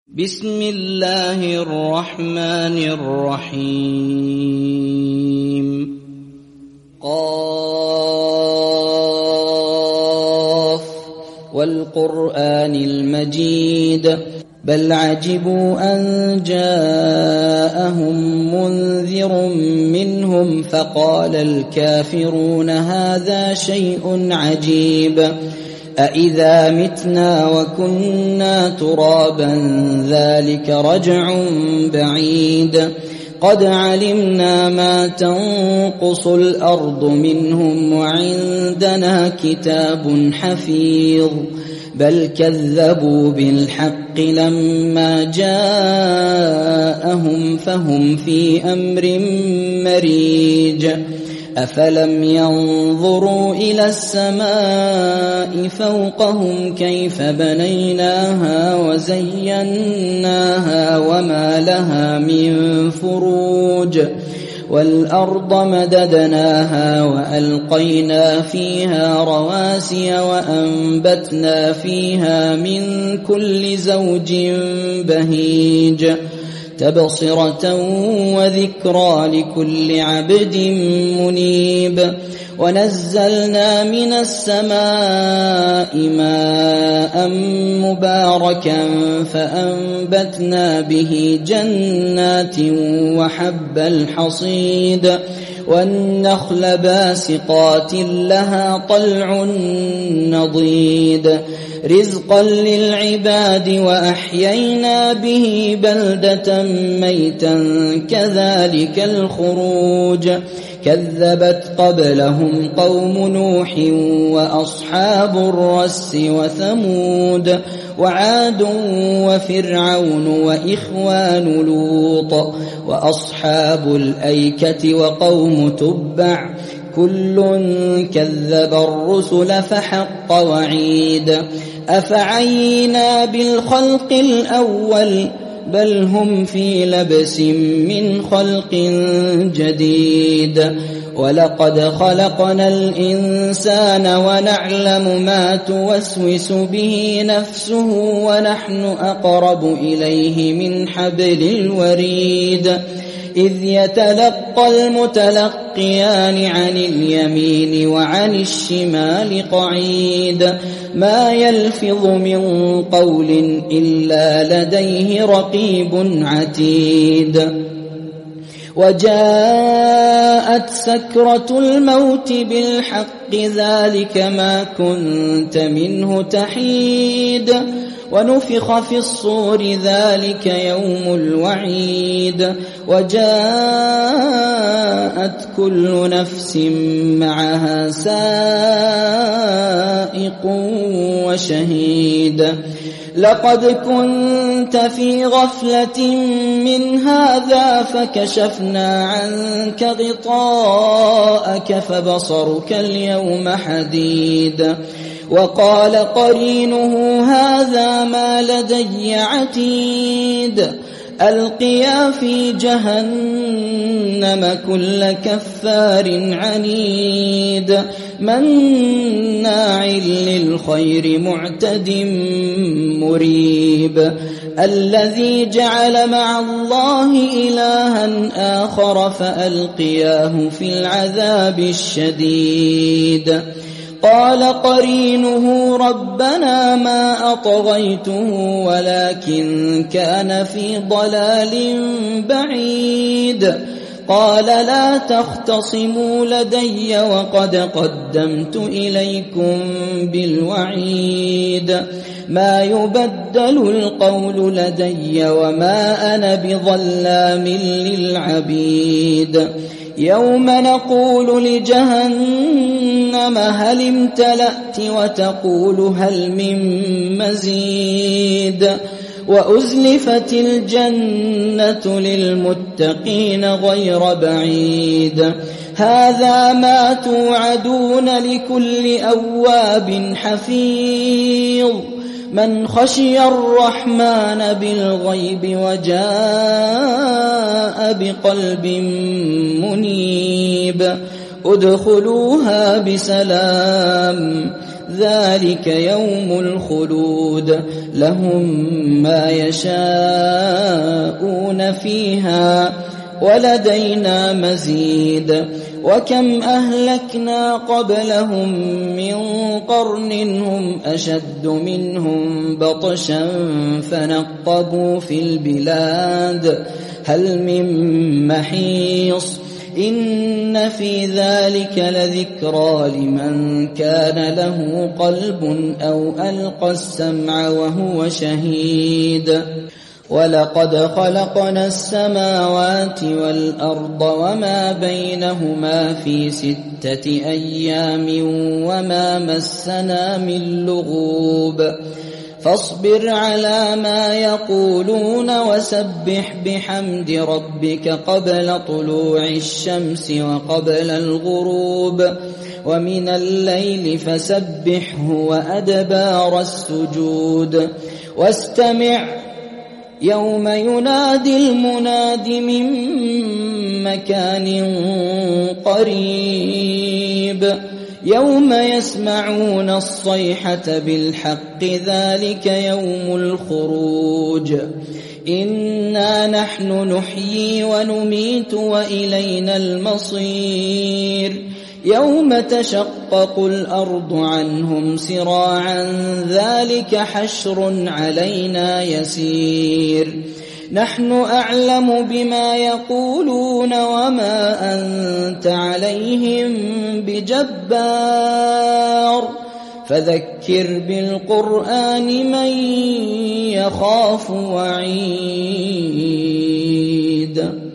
بسم الله الرحمن الرحيم قاف والقرآن المجيد بل عجبوا أن جاءهم منذر منهم فقال الكافرون هذا شيء عجيب أإذا متنا وكنا ترابا ذلك رجع بعيد قد علمنا ما تنقص الأرض منهم وعندنا كتاب حفيظ بل كذبوا بالحق لما جاءهم فهم في أمر مريج أفلم ينظروا إلى السماء فوقهم كيف بنيناها وزيناها وما لها من فروج والأرض مددناها وألقينا فيها رواسي وأنبتنا فيها من كل زوج بهيج تبصرة وذكرى لكل عبد منيب ونزلنا من السماء ماء مباركا فأنبتنا به جنات وحب الحصيد والنخل باسقات لها طلع نضيد رزقا للعباد وأحيينا به بلدة ميتا كذلك الخروج كذبت قبلهم قوم نوح وأصحاب الرس وثمود وعاد وفرعون وإخوان لوط وأصحاب الأيكة وقوم تبع كل كذب الرسل فحق وعيد أفعينا بالخلق الأول بل هم في لبس من خلق جديد ولقد خلقنا الإنسان ونعلم ما توسوس به نفسه ونحن أقرب إليه من حبل الوريد إذ يتلقى المتلقيان عن اليمين وعن الشمال قعيد ما يلفظ من قول إلا لديه رقيب عتيد وجاءت سكرة الموت بالحق ذلك ما كنت منه تحيد ونفخ في الصور ذلك يوم الوعيد وجاءت كل نفس معها سائق وشهيد لقد كنت في غفلة من هذا فكشفنا عنك غطاءك فبصرك اليوم حديد وقال قرينه هذا ما لدي عتيد ألقيا في جهنم كل كفار عنيد مناع للخير معتد مريب الذي جعل مع الله إلها آخر فألقياه في العذاب الشديد قال قرينه ربنا ما أطغيته ولكن كان في ضلال بعيد قال لا تختصموا لدي وقد قدمت إليكم بالوعيد ما يبدل القول لدي وما أنا بظلام للعبيد يوم نقول لجهنم هل امتلأت وتقول هل من مزيد وأزلفت الجنة للمتقين غير بعيد هذا ما توعدون لكل أواب حفيظ من خشي الرحمن بالغيب وجاء بقلب منيب ادخلوها بسلام ذلك يوم الخلود لهم ما يشاءون فيها ولدينا مزيد وكم أهلكنا قبلهم من قرن هم أشد منهم بطشا فنقبوا في البلاد هل من محيص إن في ذلك لذكرى لمن كان له قلب أو ألقى السمع وهو شهيد ولقد خلقنا السماوات والأرض وما بينهما في 6 أيام وما مسنا من لغوب فاصبر على ما يقولون وسبح بحمد ربك قبل طلوع الشمس وقبل الغروب ومن الليل فسبحه وأدبار السجود واستمع يوم ينادي المناد من مكان قريب يوم يسمعون الصيحة بالحق ذلك يوم الخروج إنا نحن نحيي ونميت وإلينا المصير يوم تشقق الأرض عنهم سراعا ذلك حشر علينا يسير نحن أعلم بما يقولون وما أنت عليهم بجبار فذكر بالقرآن من يخاف وعيد